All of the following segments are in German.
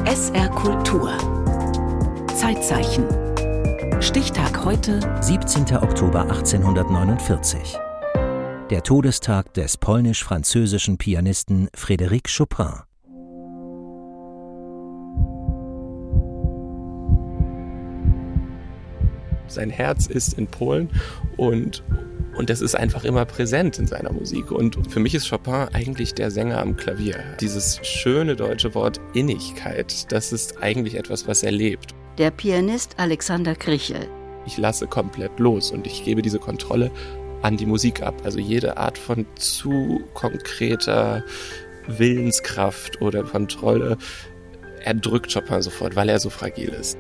SR Kultur. Zeitzeichen. Stichtag heute, 17. Oktober 1849. Der Todestag des polnisch-französischen Pianisten Frédéric Chopin. Sein Herz ist in Polen und das ist einfach immer präsent in seiner Musik. Und für mich ist Chopin eigentlich der Sänger am Klavier. Dieses schöne deutsche Wort Innigkeit, das ist eigentlich etwas, was er lebt. Der Pianist Alexander Krichel. Ich lasse komplett los und ich gebe diese Kontrolle an die Musik ab. Also jede Art von zu konkreter Willenskraft oder Kontrolle erdrückt Chopin sofort, weil er so fragil ist.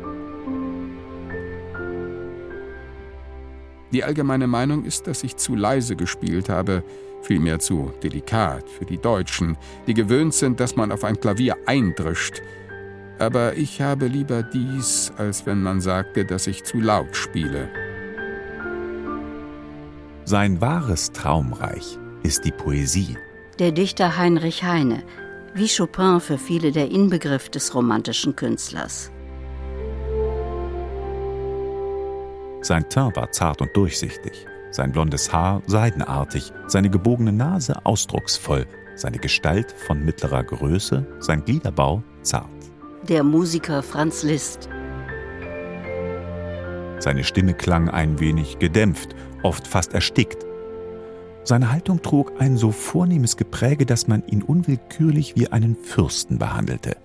Die allgemeine Meinung ist, dass ich zu leise gespielt habe, vielmehr zu delikat für die Deutschen, die gewöhnt sind, dass man auf ein Klavier eindrischt. Aber ich habe lieber dies, als wenn man sagte, dass ich zu laut spiele. Sein wahres Traumreich ist die Poesie. Der Dichter Heinrich Heine, wie Chopin für viele der Inbegriff des romantischen Künstlers. Sein Teint war zart und durchsichtig, sein blondes Haar seidenartig, seine gebogene Nase ausdrucksvoll, seine Gestalt von mittlerer Größe, sein Gliederbau zart. Der Musiker Franz Liszt. Seine Stimme klang ein wenig gedämpft, oft fast erstickt. Seine Haltung trug ein so vornehmes Gepräge, dass man ihn unwillkürlich wie einen Fürsten behandelte.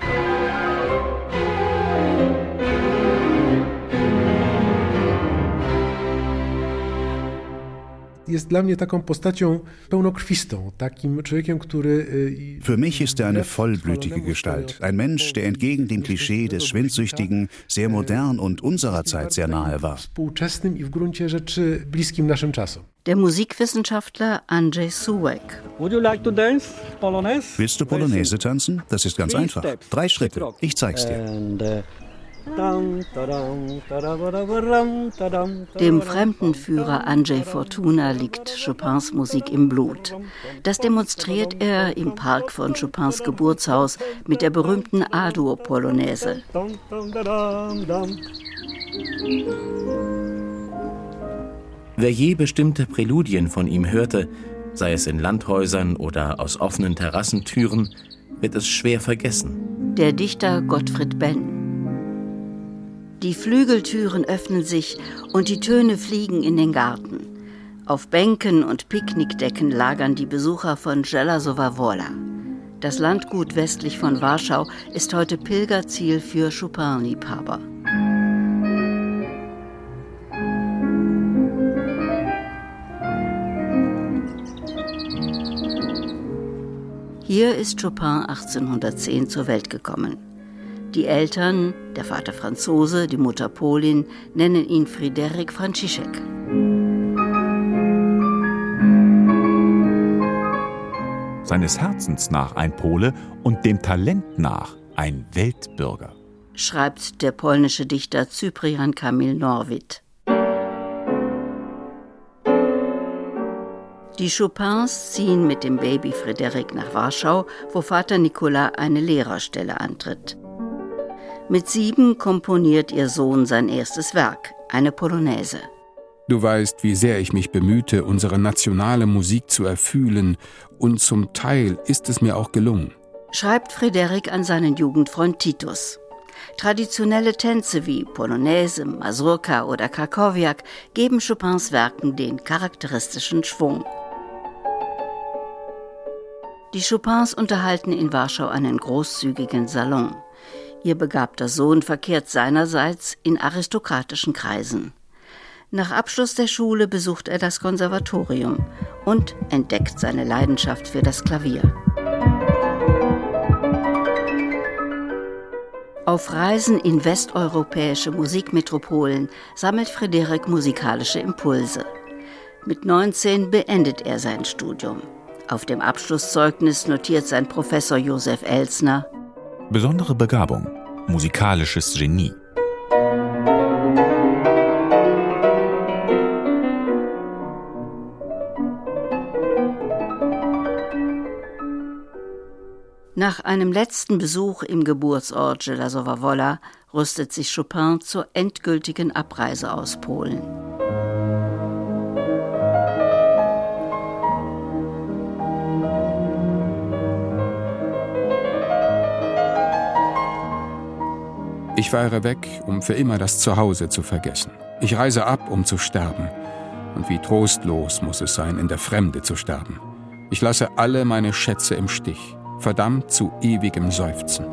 Für mich ist er eine vollblütige Gestalt, ein Mensch, der entgegen dem Klischee des Schwindsüchtigen sehr modern und unserer Zeit sehr nahe war. Der Musikwissenschaftler Andrzej Sułek. Willst du Polonaise tanzen? Das ist ganz einfach. 3 Schritte. Ich zeig's dir. Dem Fremdenführer Andrzej Fortuna liegt Chopins Musik im Blut. Das demonstriert er im Park von Chopins Geburtshaus mit der berühmten A-Dur-Polonaise. Wer je bestimmte Präludien von ihm hörte, sei es in Landhäusern oder aus offenen Terrassentüren, wird es schwer vergessen. Der Dichter Gottfried Benn. Die Flügeltüren öffnen sich und die Töne fliegen in den Garten. Auf Bänken und Picknickdecken lagern die Besucher von Żelazowa Wola. Das Landgut westlich von Warschau ist heute Pilgerziel für Chopin-Liebhaber. Hier ist Chopin 1810 zur Welt gekommen. Die Eltern, der Vater Franzose, die Mutter Polin, nennen ihn Fryderyk Franciszek. Seines Herzens nach ein Pole und dem Talent nach ein Weltbürger, schreibt der polnische Dichter Cyprian Kamil Norwid. Die Chopins ziehen mit dem Baby Fryderyk nach Warschau, wo Vater Nikola eine Lehrerstelle antritt. Mit 7 komponiert ihr Sohn sein erstes Werk, eine Polonaise. Du weißt, wie sehr ich mich bemühte, unsere nationale Musik zu erfühlen, und zum Teil ist es mir auch gelungen. Schreibt Fryderyk an seinen Jugendfreund Titus. Traditionelle Tänze wie Polonaise, Mazurka oder Krakowiak geben Chopins Werken den charakteristischen Schwung. Die Chopins unterhalten in Warschau einen großzügigen Salon. Ihr begabter Sohn verkehrt seinerseits in aristokratischen Kreisen. Nach Abschluss der Schule besucht er das Konservatorium und entdeckt seine Leidenschaft für das Klavier. Auf Reisen in westeuropäische Musikmetropolen sammelt Fryderyk musikalische Impulse. Mit 19 beendet er sein Studium. Auf dem Abschlusszeugnis notiert sein Professor Josef Elsner: besondere Begabung, musikalisches Genie. Nach einem letzten Besuch im Geburtsort Żelazowa Wola rüstet sich Chopin zur endgültigen Abreise aus Polen. Ich fahre weg, um für immer das Zuhause zu vergessen. Ich reise ab, um zu sterben. Und wie trostlos muss es sein, in der Fremde zu sterben. Ich lasse alle meine Schätze im Stich, verdammt zu ewigem Seufzen.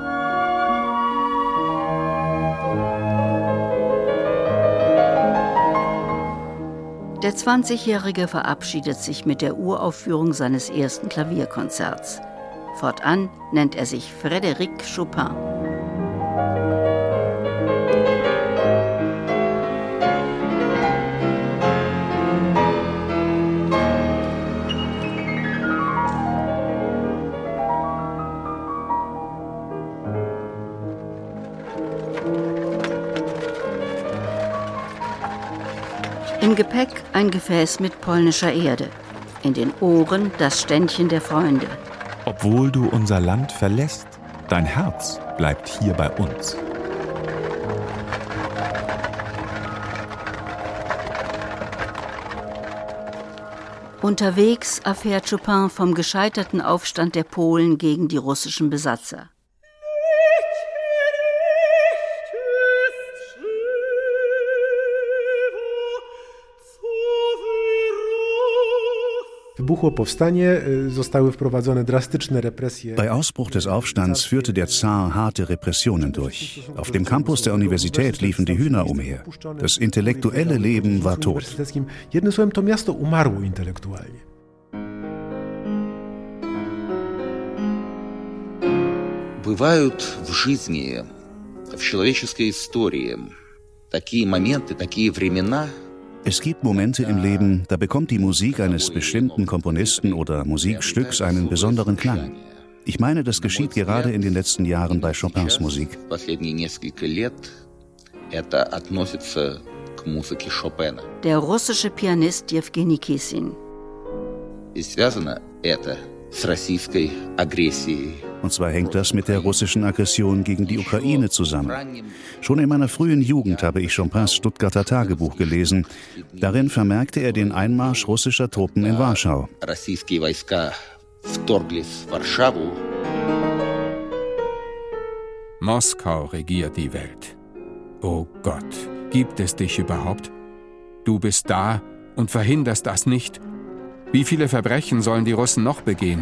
Der 20-Jährige verabschiedet sich mit der Uraufführung seines ersten Klavierkonzerts. Fortan nennt er sich Frédéric Chopin. Im Gepäck ein Gefäß mit polnischer Erde, in den Ohren das Ständchen der Freunde. Obwohl du unser Land verlässt, dein Herz bleibt hier bei uns. Unterwegs erfährt Chopin vom gescheiterten Aufstand der Polen gegen die russischen Besatzer. Bei Ausbruch des Aufstands führte der Zar harte Repressionen durch. Auf dem Campus der Universität liefen die Hühner umher. Das intellektuelle Leben war tot. Бывают в жизни, в человеческой истории такие моменты, такие времена. Es gibt Momente im Leben, da bekommt die Musik eines bestimmten Komponisten oder Musikstücks einen besonderen Klang. Ich meine, das geschieht gerade in den letzten Jahren bei Chopins Musik. Der russische Pianist Jewgeni Kissin. Und zwar hängt das mit der russischen Aggression gegen die Ukraine zusammen. Schon in meiner frühen Jugend habe ich Chopins Stuttgarter Tagebuch gelesen. Darin vermerkte er den Einmarsch russischer Truppen in Warschau. Moskau regiert die Welt. Oh Gott, gibt es dich überhaupt? Du bist da und verhinderst das nicht. Wie viele Verbrechen sollen die Russen noch begehen?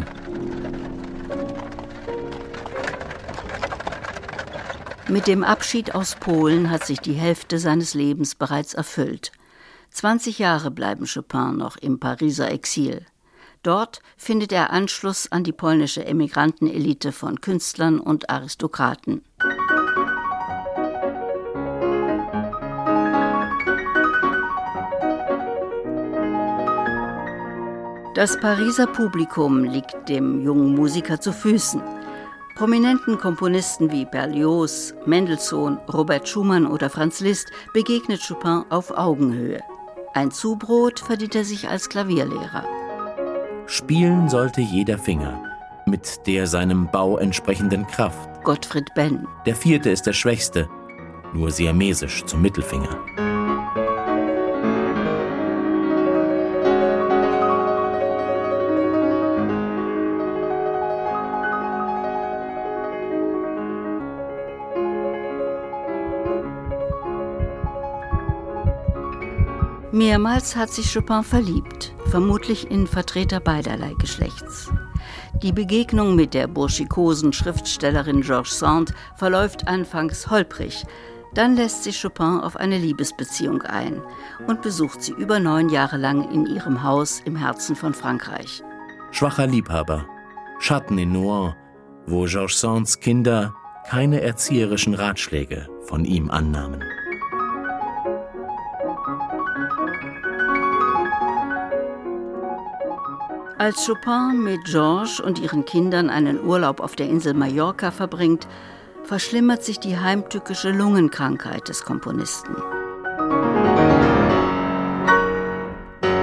Mit dem Abschied aus Polen hat sich die Hälfte seines Lebens bereits erfüllt. 20 Jahre bleiben Chopin noch im Pariser Exil. Dort findet er Anschluss an die polnische Emigrantenelite von Künstlern und Aristokraten. Das Pariser Publikum liegt dem jungen Musiker zu Füßen. Prominenten Komponisten wie Berlioz, Mendelssohn, Robert Schumann oder Franz Liszt begegnet Chopin auf Augenhöhe. Ein Zubrot verdient er sich als Klavierlehrer. Spielen sollte jeder Finger, mit der seinem Bau entsprechenden Kraft. Gottfried Benn. Der 4. ist der schwächste, nur siamesisch zum Mittelfinger. Mehrmals hat sich Chopin verliebt, vermutlich in Vertreter beiderlei Geschlechts. Die Begegnung mit der burschikosen Schriftstellerin George Sand verläuft anfangs holprig. Dann lässt sich Chopin auf eine Liebesbeziehung ein und besucht sie über 9 Jahre lang in ihrem Haus im Herzen von Frankreich. Schwacher Liebhaber, Schatten in Nohant, wo George Sands Kinder keine erzieherischen Ratschläge von ihm annahmen. Als Chopin mit Georges und ihren Kindern einen Urlaub auf der Insel Mallorca verbringt, verschlimmert sich die heimtückische Lungenkrankheit des Komponisten.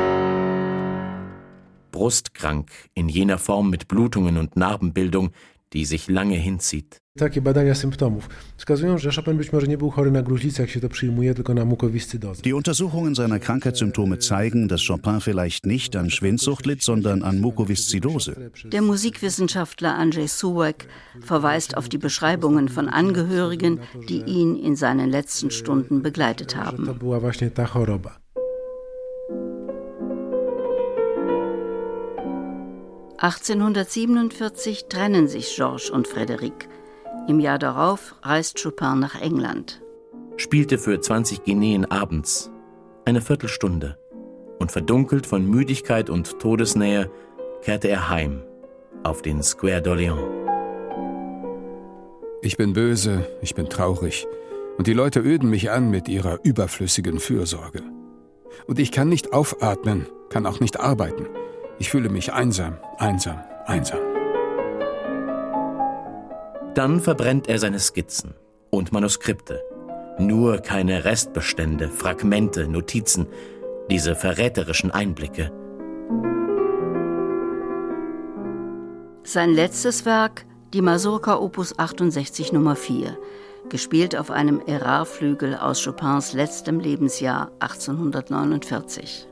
Brustkrank, in jener Form mit Blutungen und Narbenbildung, die sich lange hinzieht. Takie badania symptomów wskazują, że Chopin być może nie był chory na gruźlicę, jak się to przyjmuje, tylko na mukowiscydozę. Die Untersuchungen seiner Krankheitssymptome zeigen, dass Chopin vielleicht nicht an Schwindsucht litt, sondern an Mukoviszidose. Der Musikwissenschaftler Andrzej Sułek verweist auf die Beschreibungen von Angehörigen, die ihn in seinen letzten Stunden begleitet haben. To była właśnie ta choroba. 1847 trennen sich Georges und Frédéric. Im Jahr darauf reist Chopin nach England. Spielte für 20 Guineen abends, eine Viertelstunde. Und verdunkelt von Müdigkeit und Todesnähe kehrte er heim, auf den Square d'Orléans. Ich bin böse, ich bin traurig. Und die Leute öden mich an mit ihrer überflüssigen Fürsorge. Und ich kann nicht aufatmen, kann auch nicht arbeiten. Ich fühle mich einsam, einsam, einsam. Dann verbrennt er seine Skizzen und Manuskripte. Nur keine Restbestände, Fragmente, Notizen, diese verräterischen Einblicke. Sein letztes Werk, die Mazurka Opus 68 Nummer 4, gespielt auf einem Erard-Flügel aus Chopins letztem Lebensjahr 1849.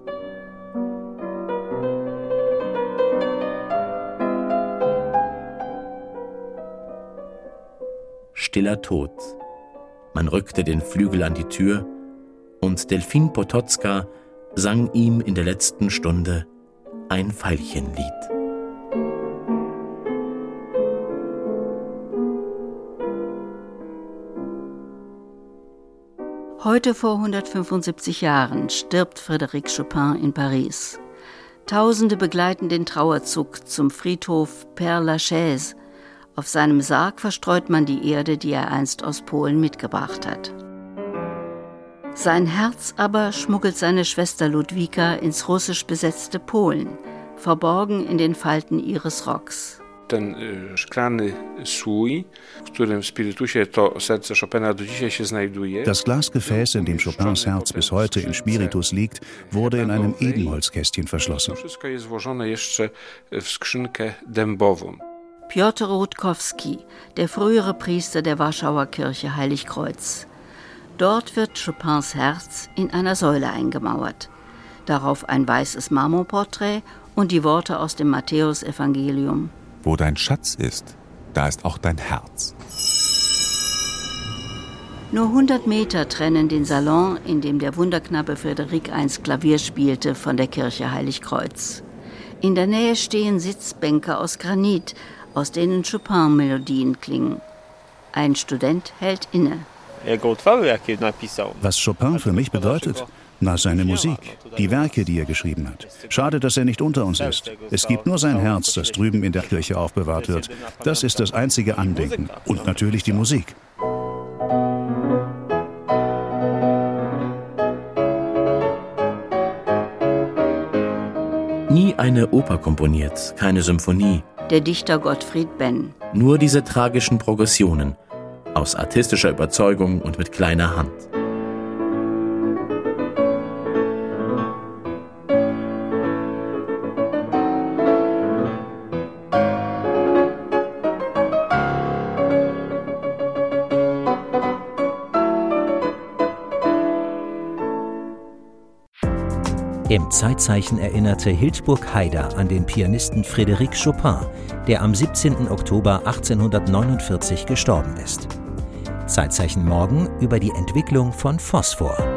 Stiller Tod. Man rückte den Flügel an die Tür und Delphine Potocka sang ihm in der letzten Stunde ein Veilchenlied. Heute vor 175 Jahren stirbt Frédéric Chopin in Paris. Tausende begleiten den Trauerzug zum Friedhof Père-Lachaise. Auf seinem Sarg verstreut man die Erde, die er einst aus Polen mitgebracht hat. Sein Herz aber schmuggelt seine Schwester Ludwika ins russisch besetzte Polen, verborgen in den Falten ihres Rocks. Ten szklany słój, w którym w spirytusie to serce Chopina do dzisiaj się znajduje. Das Glasgefäß, in dem Chopins Herz bis heute in Spiritus liegt, wurde in einem Ebenholzkästchen verschlossen. To wszystko jest włożone jeszcze w skrzynkę dębową. Piotr Rutkowski, der frühere Priester der Warschauer Kirche Heiligkreuz. Dort wird Chopins Herz in einer Säule eingemauert. Darauf ein weißes Marmorporträt und die Worte aus dem Matthäusevangelium. Wo dein Schatz ist, da ist auch dein Herz. Nur 100 Meter trennen den Salon, in dem der Wunderknabe Frédéric einst Klavier spielte, von der Kirche Heiligkreuz. In der Nähe stehen Sitzbänke aus Granit, aus denen Chopin-Melodien klingen. Ein Student hält inne. Was Chopin für mich bedeutet? Na, seine Musik, die Werke, die er geschrieben hat. Schade, dass er nicht unter uns ist. Es gibt nur sein Herz, das drüben in der Kirche aufbewahrt wird. Das ist das einzige Andenken. Und natürlich die Musik. Nie eine Oper komponiert, keine Symphonie. Der Dichter Gottfried Benn. Nur diese tragischen Progressionen, aus artistischer Überzeugung und mit kleiner Hand. Im Zeitzeichen erinnerte Hildburg Haider an den Pianisten Frédéric Chopin, der am 17. Oktober 1849 gestorben ist. Zeitzeichen morgen über die Entwicklung von Phosphor.